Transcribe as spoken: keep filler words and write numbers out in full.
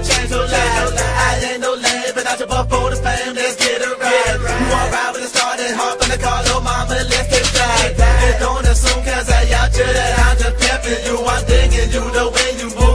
change no life. I ain't no lame, but I just bought for the fame, let's get it right. You all right when it started, hop in the car, little mama, let's take flight. And don't assume cause I out you that I'm just pimping you, I'm digging you the way you move.